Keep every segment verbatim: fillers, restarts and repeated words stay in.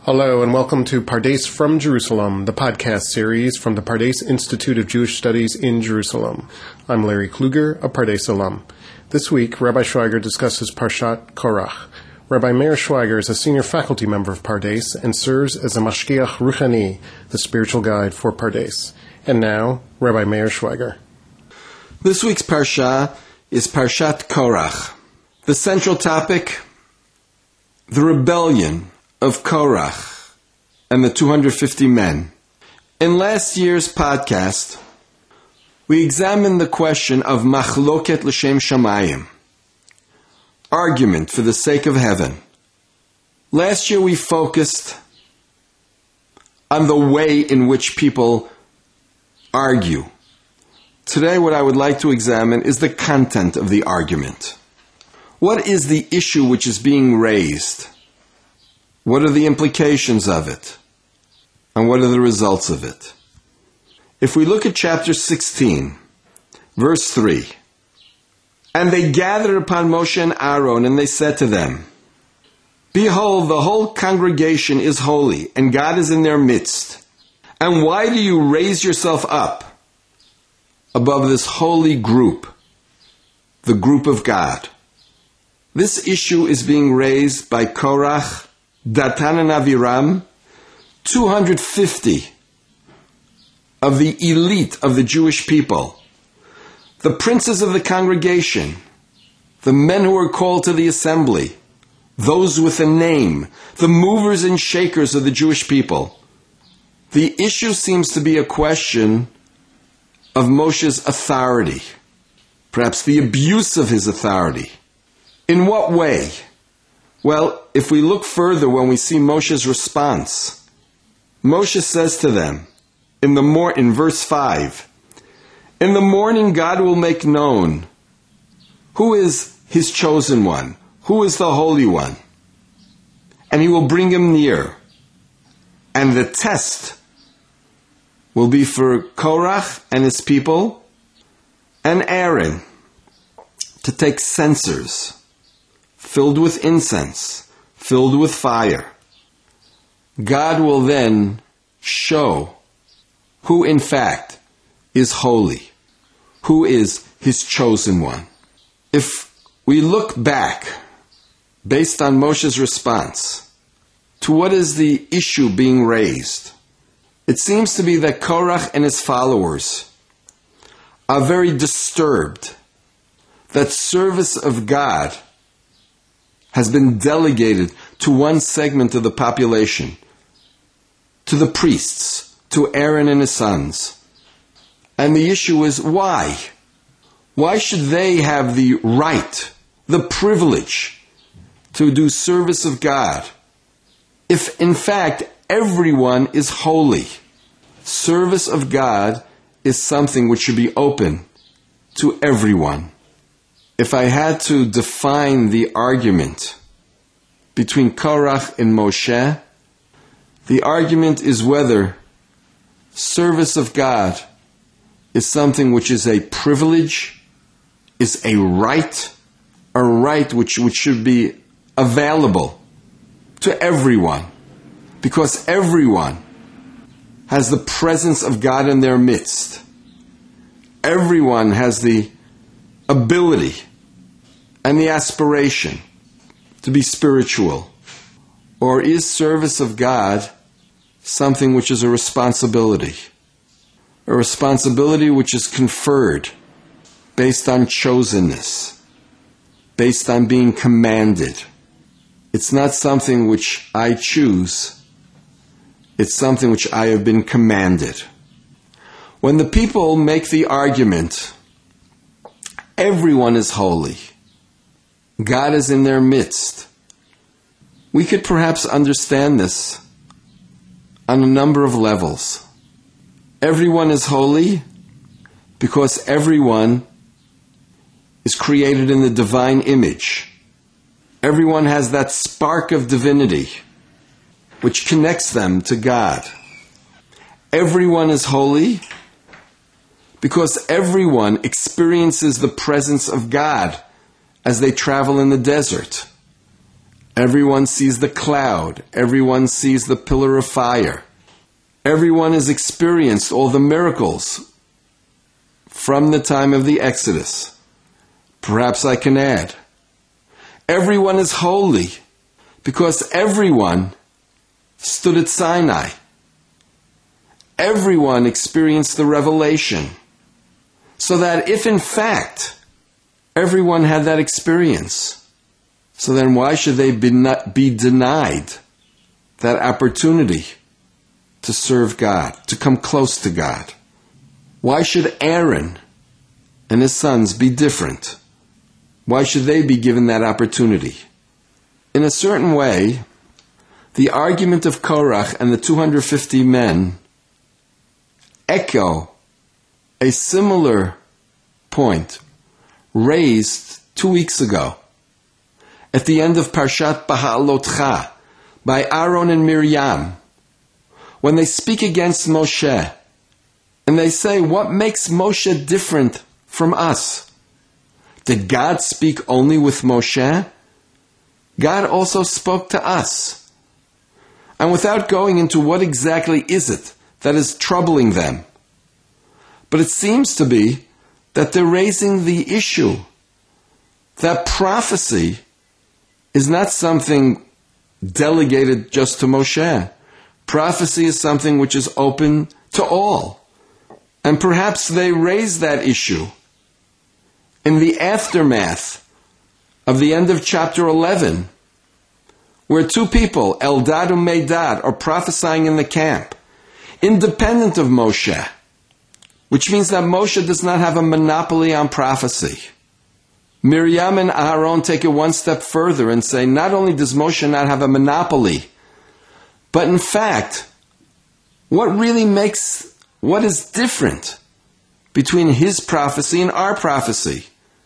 Hello and welcome to Pardes from Jerusalem, the podcast series from the Pardes Institute of Jewish Studies in Jerusalem. I'm Larry Kluger, a Pardes alum. This week, Rabbi Schweiger discusses Parshat Korach. Rabbi Meir Schweiger is a senior faculty member of Pardes and serves as a Mashgiach Ruchani, the spiritual guide for Pardes. And now, Rabbi Meir Schweiger. This week's Parsha is Parshat Korach. The central topic, the rebellion of Korach and the two hundred fifty men. In last year's podcast, we examined the question of Machloket L'Shem Shamayim, argument for the sake of heaven. Last year we focused on the way in which people argue. Today what I would like to examine is the content of the argument. What is the issue which is being raised? What are the implications of it? And what are the results of it? If we look at chapter sixteen, verse three, and they gathered upon Moshe and Aaron, and they said to them, Behold, the whole congregation is holy, and God is in their midst. And why do you raise yourself up above this holy group, the group of God? This issue is being raised by Korach, Datan and Aviram, two hundred fifty of the elite of the Jewish people, the princes of the congregation, the men who were called to the assembly, those with a name, the movers and shakers of the Jewish people. The issue seems to be a question of Moshe's authority, perhaps the abuse of his authority. In what way? Well, if we look further when we see Moshe's response, Moshe says to them, in the mor- in verse five, in the morning God will make known who is his chosen one, who is the Holy One, and he will bring him near. And the test will be for Korach and his people and Aaron to take censers filled with incense, filled with fire. God will then show who in fact is holy, who is his chosen one. If we look back, based on Moshe's response, to what is the issue being raised, it seems to be that Korach and his followers are very disturbed that service of God has been delegated to one segment of the population, to the priests, to Aaron and his sons. And the issue is why? Why should they have the right, the privilege to do service of God if in fact everyone is holy? Service of God is something which should be open to everyone. If I had to define the argument between Korach and Moshe, the argument is whether service of God is something which is a privilege, is a right, a right which, which should be available to everyone, because everyone has the presence of God in their midst. Everyone has the ability and the aspiration to be spiritual. Or is service of God something which is a responsibility? A responsibility which is conferred based on chosenness, based on being commanded. It's not something which I choose. It's something which I have been commanded. When the people make the argument, everyone is holy, God is in their midst, we could perhaps understand this on a number of levels. Everyone is holy because everyone is created in the divine image. Everyone has that spark of divinity which connects them to God. Everyone is holy because everyone experiences the presence of God as they travel in the desert, Everyone sees the cloud. Everyone sees the pillar of fire. Everyone has experienced all the miracles from the time of the Exodus. Perhaps I can add, everyone is holy because everyone stood at Sinai. Everyone experienced the revelation. So that if in fact everyone had that experience, so then why should they be, not be denied that opportunity to serve God, to come close to God? Why should Aaron and his sons be different? Why should they be given that opportunity? In a certain way, the argument of Korach and the two hundred fifty men echo a similar point raised two weeks ago at the end of Parshat Ba'alotcha by Aaron and Miriam, when they speak against Moshe, and they say, what makes Moshe different from us? Did God speak only with Moshe? God also spoke to us. And without going into what exactly is it that is troubling them, but it seems to be that they're raising the issue that prophecy is not something delegated just to Moshe. Prophecy is something which is open to all. And perhaps they raise that issue in the aftermath of the end of chapter eleven, where two people, Eldad and Medad, are prophesying in the camp, independent of Moshe, which means that Moshe does not have a monopoly on prophecy. Miriam and Aaron take it one step further and say, not only does Moshe not have a monopoly, but in fact, what really makes, what is different between his prophecy and our prophecy?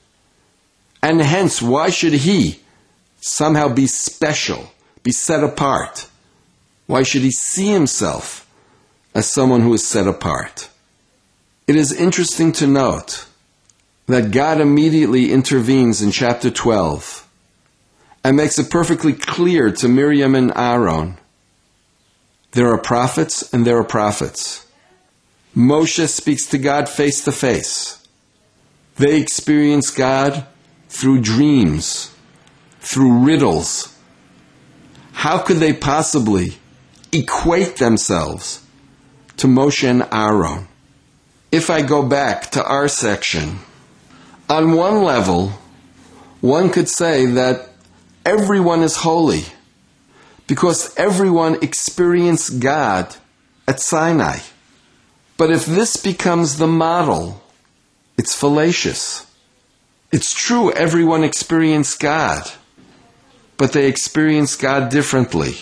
And hence, why should he somehow be special, be set apart? Why should he see himself as someone who is set apart? It is interesting to note that God immediately intervenes in chapter twelve and makes it perfectly clear to Miriam and Aaron, there are prophets and there are prophets. Moshe speaks to God face to face. They experience God through dreams, through riddles. How could they possibly equate themselves to Moshe and Aaron? If I go back to our section, on one level, one could say that everyone is holy because everyone experienced God at Sinai. But if this becomes the model, it's fallacious. It's true everyone experienced God, but they experienced God differently.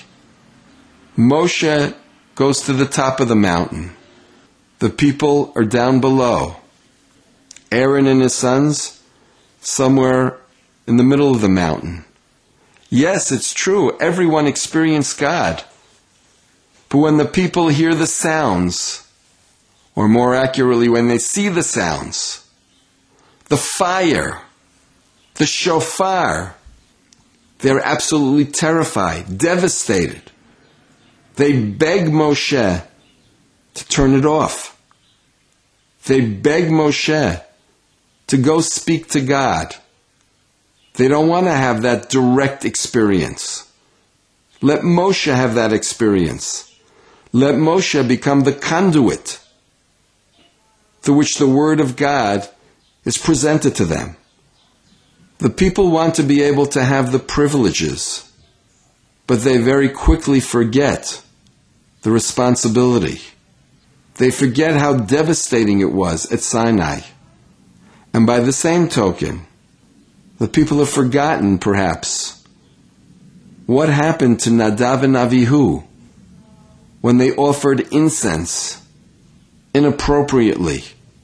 Moshe goes to the top of the mountain. The people are down below. Aaron and his sons, somewhere in the middle of the mountain. Yes, it's true, everyone experienced God. But when the people hear the sounds, or more accurately, when they see the sounds, the fire, the shofar, they're absolutely terrified, devastated. They beg Moshe to turn it off. They beg Moshe to go speak to God. They don't want to have that direct experience. Let Moshe have that experience. Let Moshe become the conduit through which the Word of God is presented to them. The people want to be able to have the privileges, but they very quickly forget the responsibility. They forget how devastating it was at Sinai. And by the same token, the people have forgotten, perhaps, what happened to Nadav and Avihu when they offered incense inappropriately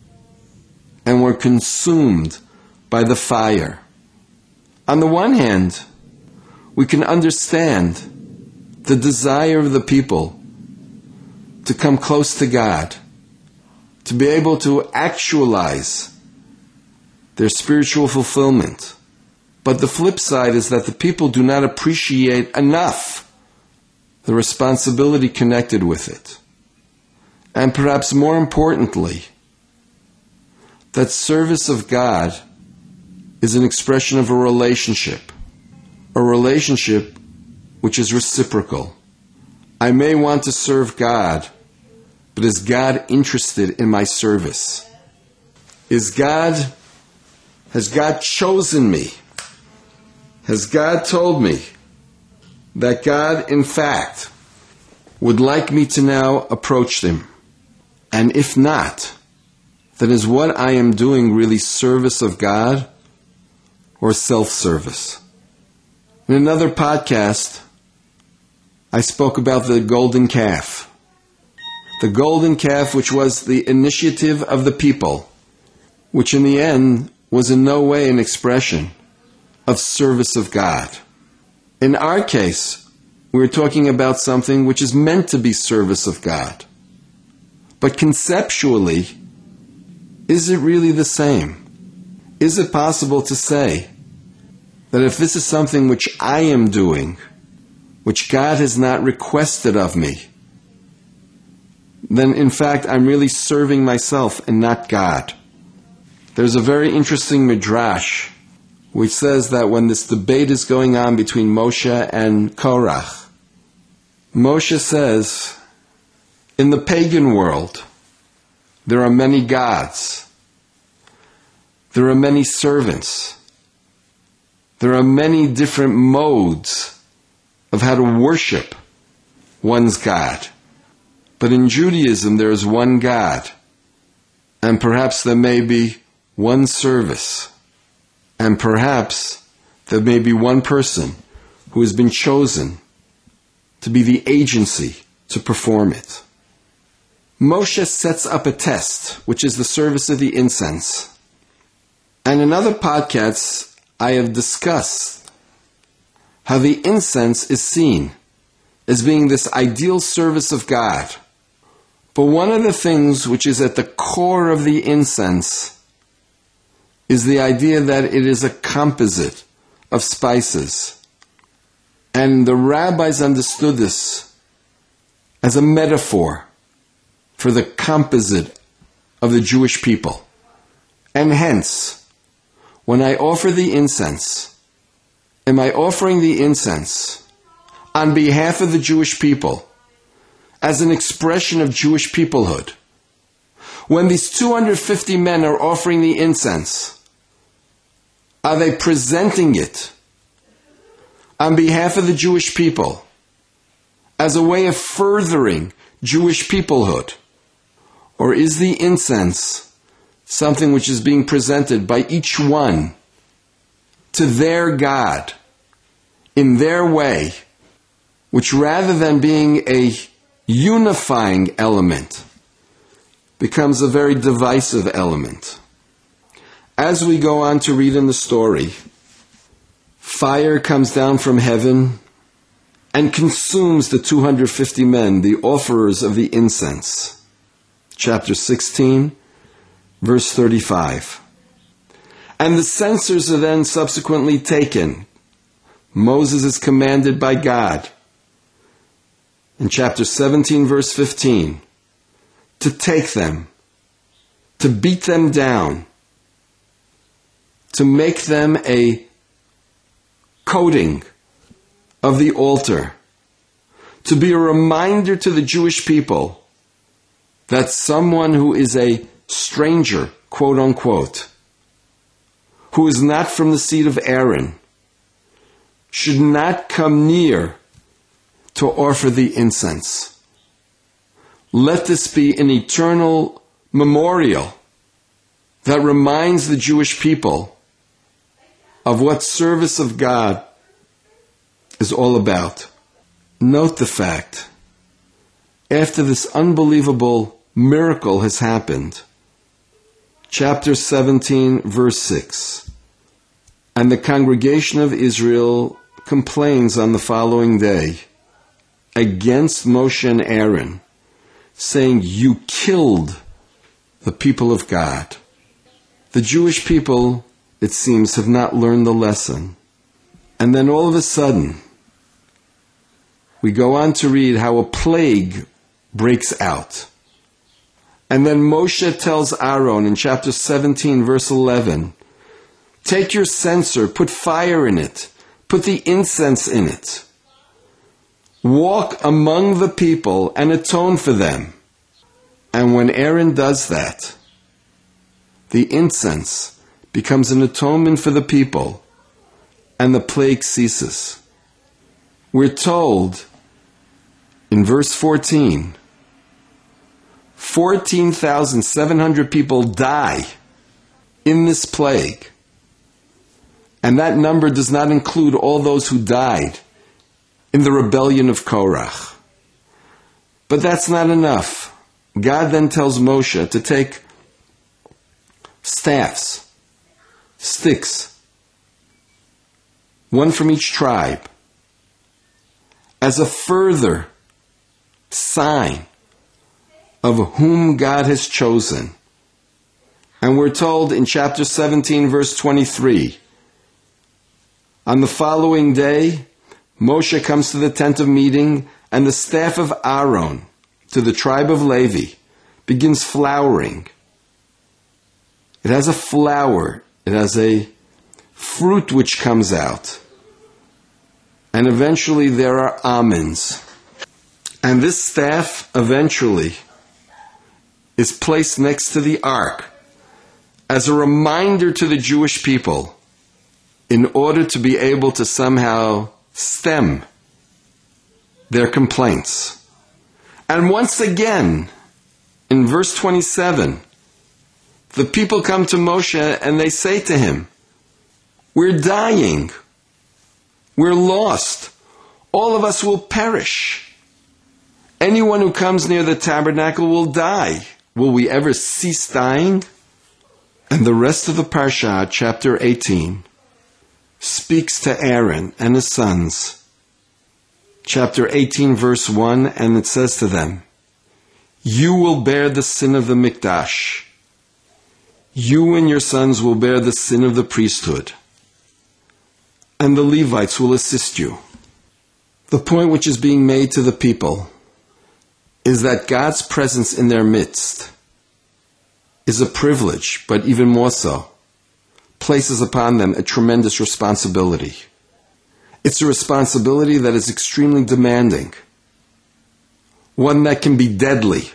and were consumed by the fire. On the one hand, we can understand the desire of the people to come close to God, to be able to actualize their spiritual fulfillment. But the flip side is that the people do not appreciate enough the responsibility connected with it. And perhaps more importantly, that service of God is an expression of a relationship, a relationship which is reciprocal. I may want to serve God, but is God interested in my service? Is God, has God chosen me? Has God told me that God, in fact, would like me to now approach Him? And if not, then is what I am doing really service of God or self-service? In another podcast, I spoke about the golden calf. The golden calf, which was the initiative of the people, which in the end was in no way an expression of service of God. In our case, we're talking about something which is meant to be service of God. But conceptually, is it really the same? Is it possible to say that if this is something which I am doing, which God has not requested of me, then in fact I'm really serving myself and not God? There's a very interesting midrash which says that when this debate is going on between Moshe and Korach, Moshe says, in the pagan world, there are many gods. There are many servants. There are many different modes of how to worship one's God. But in Judaism, there is one God, and perhaps there may be one service, and perhaps there may be one person who has been chosen to be the agency to perform it. Moshe sets up a test, which is the service of the incense. And in other podcasts, I have discussed how the incense is seen as being this ideal service of God. But one of the things which is at the core of the incense is the idea that it is a composite of spices. And the rabbis understood this as a metaphor for the composite of the Jewish people. And hence, when I offer the incense, am I offering the incense on behalf of the Jewish people as an expression of Jewish peoplehood? When these two hundred fifty men are offering the incense, are they presenting it on behalf of the Jewish people as a way of furthering Jewish peoplehood? Or is the incense something which is being presented by each one to their God in their way, which rather than being a unifying element, becomes a very divisive element? As we go on to read in the story, fire comes down from heaven and consumes the two hundred fifty men, the offerers of the incense. Chapter sixteen, verse thirty-five. And the censers are then subsequently taken. Moses is commanded by God, in chapter seventeen, verse fifteen, to take them, to beat them down, to make them a coating of the altar, to be a reminder to the Jewish people that someone who is a stranger, quote unquote, who is not from the seed of Aaron, should not come near to offer the incense. Let this be an eternal memorial that reminds the Jewish people of what service of God is all about. Note the fact, after this unbelievable miracle has happened, chapter seventeen, verse six, and the congregation of Israel complains on the following day against Moshe and Aaron, saying, "You killed the people of God." The Jewish people it seems, have not learned the lesson. And then all of a sudden, we go on to read how a plague breaks out. And then Moshe tells Aaron in chapter seventeen, verse eleven, take your censer, put fire in it, put the incense in it. Walk among the people and atone for them. And when Aaron does that, the incense becomes an atonement for the people, and the plague ceases. We're told in verse fourteen, fourteen thousand seven hundred people die in this plague. And that number does not include all those who died in the rebellion of Korach. But that's not enough. God then tells Moshe to take staffs, sticks, one from each tribe, as a further sign of whom God has chosen. And we're told in chapter seventeen, verse twenty-three, on the following day, Moshe comes to the tent of meeting, and the staff of Aaron, to the tribe of Levi, begins flowering. It has a flower. It has a fruit which comes out. And eventually there are almonds. And this staff eventually is placed next to the ark as a reminder to the Jewish people in order to be able to somehow stem their complaints. And once again, in verse twenty-seven, the people come to Moshe and they say to him, we're dying. We're lost. All of us will perish. Anyone who comes near the tabernacle will die. Will we ever cease dying? And the rest of the Parsha, chapter eighteen, speaks to Aaron and his sons. Chapter eighteen, verse one, and it says to them, you will bear the sin of the Mikdash. You and your sons will bear the sin of the priesthood. And the Levites will assist you. The point which is being made to the people is that God's presence in their midst is a privilege, but even more so, places upon them a tremendous responsibility. It's a responsibility that is extremely demanding, one that can be deadly.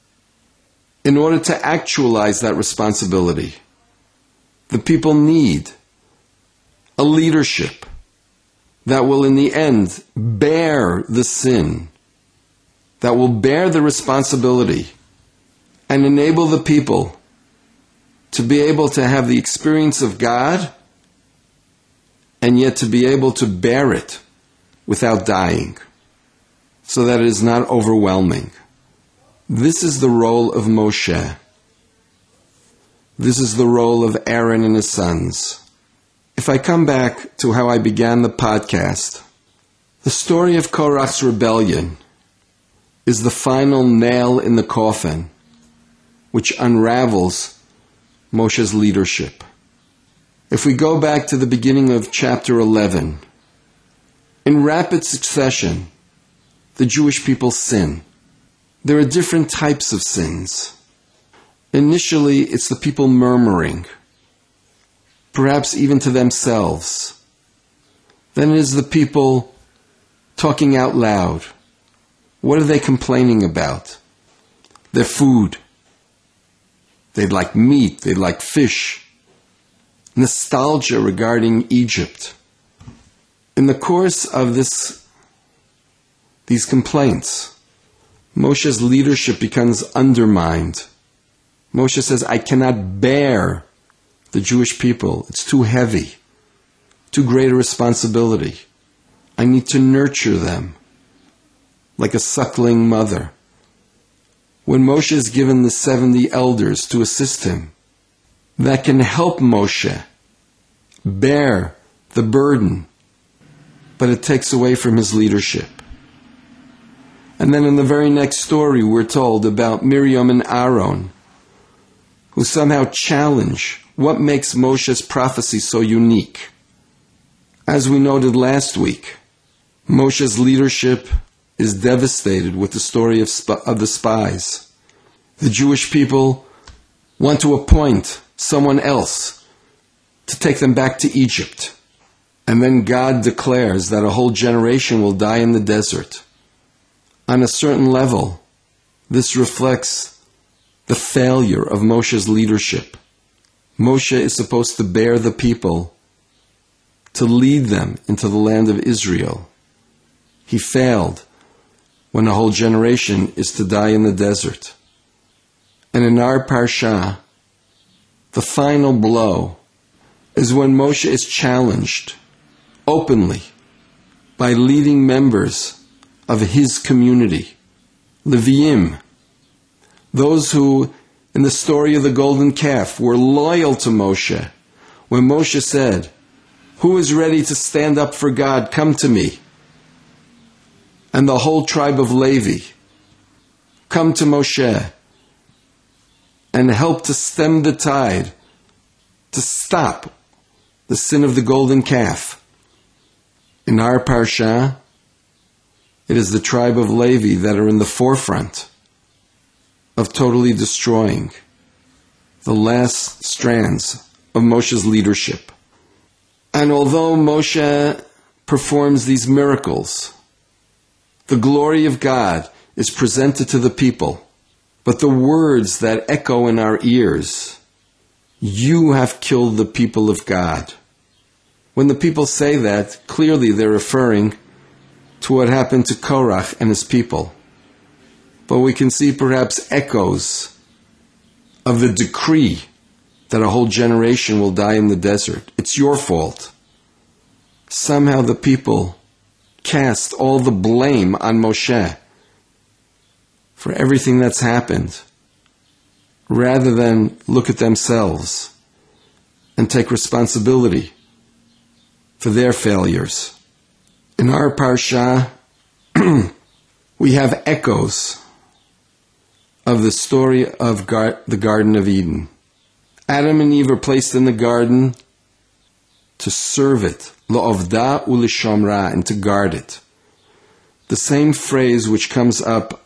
In order to actualize that responsibility, the people need a leadership that will in the end bear the sin, that will bear the responsibility and enable the people to be able to have the experience of God and yet to be able to bear it without dying, so that it is not overwhelming. This is the role of Moshe. This is the role of Aaron and his sons. If I come back to how I began the podcast, the story of Korach's rebellion is the final nail in the coffin which unravels Moshe's leadership. If we go back to the beginning of chapter eleven, in rapid succession, the Jewish people sin. There are different types of sins. Initially, it's the people murmuring, perhaps even to themselves. Then it is the people talking out loud. What are they complaining about? Their food. They'd like meat, they'd like fish. Nostalgia regarding Egypt. In the course of this, these complaints, Moshe's leadership becomes undermined. Moshe says, I cannot bear the Jewish people. It's too heavy, too great a responsibility. I need to nurture them like a suckling mother. When Moshe is given the seventy elders to assist him, that can help Moshe bear the burden, but it takes away from his leadership. And then in the very next story, we're told about Miriam and Aaron, who somehow challenge what makes Moshe's prophecy so unique. As we noted last week, Moshe's leadership is devastated with the story of, sp- of the spies. The Jewish people want to appoint someone else to take them back to Egypt. And then God declares that a whole generation will die in the desert. On a certain level, this reflects the failure of Moshe's leadership. Moshe is supposed to bear the people, to lead them into the land of Israel. He failed when a whole generation is to die in the desert. And in our parsha, the final blow is when Moshe is challenged openly by leading members of his community, Leviim, those who, in the story of the golden calf, were loyal to Moshe. When Moshe said, "Who is ready to stand up for God? Come to me." And the whole tribe of Levi come to Moshe and help to stem the tide, to stop the sin of the golden calf. In our parsha, it is the tribe of Levi that are in the forefront of totally destroying the last strands of Moshe's leadership. And although Moshe performs these miracles, the glory of God is presented to the people, but the words that echo in our ears, "You have killed the people of God." When the people say that, clearly they're referring to what happened to Korach and his people. But we can see perhaps echoes of the decree that a whole generation will die in the desert. It's your fault. Somehow the people cast all the blame on Moshe for everything that's happened, rather than look at themselves and take responsibility for their failures. In our parsha, we have echoes of the story of Gar- the Garden of Eden. Adam and Eve are placed in the garden to serve it, lo'ovda u'lishomra, and to guard it. The same phrase which comes up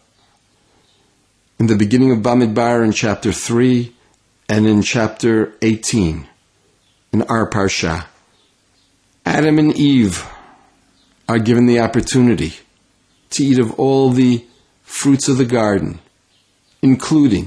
in the beginning of Bamidbar in chapter three and in chapter eighteen in our parsha. Adam and Eve are given the opportunity to eat of all the fruits of the garden, including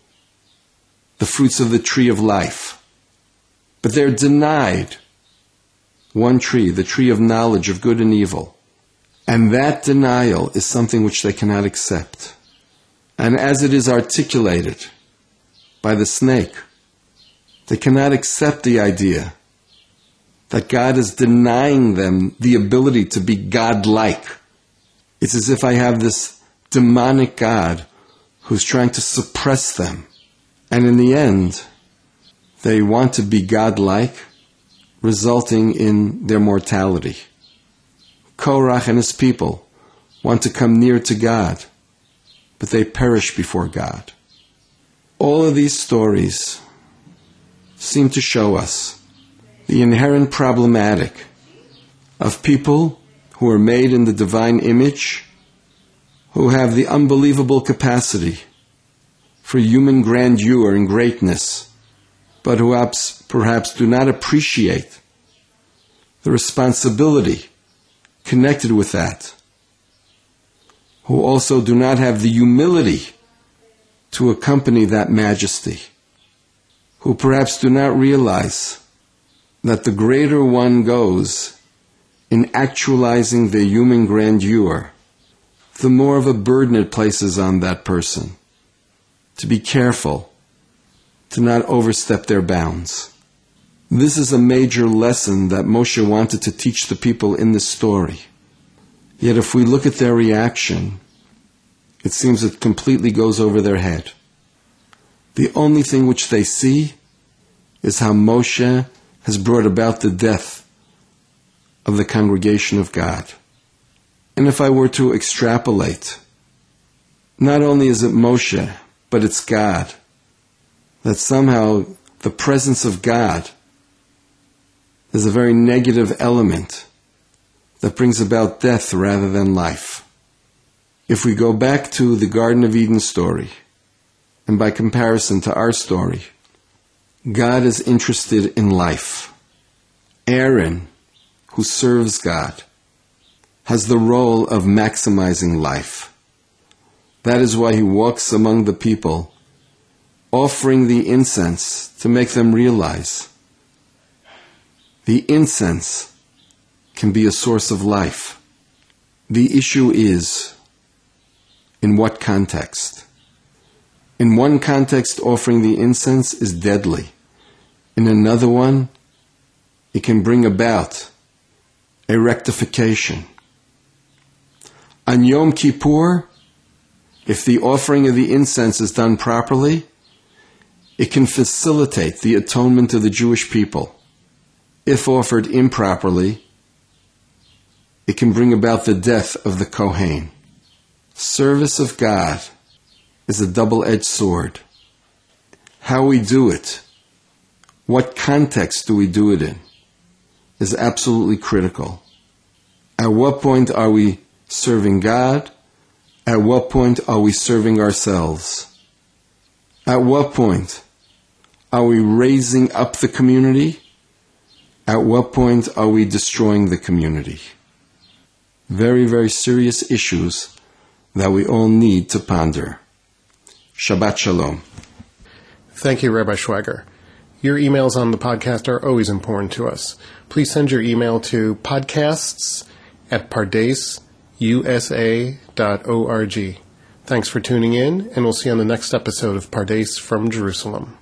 the fruits of the tree of life. But they're denied one tree, the tree of knowledge of good and evil. And that denial is something which they cannot accept. And as it is articulated by the snake, they cannot accept the idea that God is denying them the ability to be God-like. It's as if I have this demonic God who's trying to suppress them. And in the end, they want to be God-like, resulting in their mortality. Korach and his people want to come near to God, but they perish before God. All of these stories seem to show us the inherent problematic of people who are made in the divine image, who have the unbelievable capacity for human grandeur and greatness, but who perhaps do not appreciate the responsibility connected with that, who also do not have the humility to accompany that majesty, who perhaps do not realize that the greater one goes in actualizing the human grandeur, the more of a burden it places on that person to be careful to not overstep their bounds. This is a major lesson that Moshe wanted to teach the people in this story. Yet if we look at their reaction, it seems it completely goes over their head. The only thing which they see is how Moshe has brought about the death of the congregation of God. And if I were to extrapolate, not only is it Moshe, but it's God that somehow the presence of God is a very negative element that brings about death rather than life. If we go back to the Garden of Eden story, and by comparison to our story, God is interested in life. Aaron, who serves God, has the role of maximizing life. That is why he walks among the people, offering the incense to make them realize the incense can be a source of life. The issue is, in what context? In one context, offering the incense is deadly. In another one, it can bring about a rectification. On Yom Kippur, if the offering of the incense is done properly, it can facilitate the atonement of the Jewish people. If offered improperly, it can bring about the death of the Kohen. Service of God is a double-edged sword. How we do it, what context do we do it in, is absolutely critical. At what point are we serving God? At what point are we serving ourselves? At what point are we raising up the community? At what point are we destroying the community? Very, very serious issues that we all need to ponder. Shabbat Shalom. Thank you, Rabbi Schweiger. Your emails on the podcast are always important to us. Please send your email to podcasts at pardes u s a dot org. Thanks for tuning in, and we'll see you on the next episode of Pardes from Jerusalem.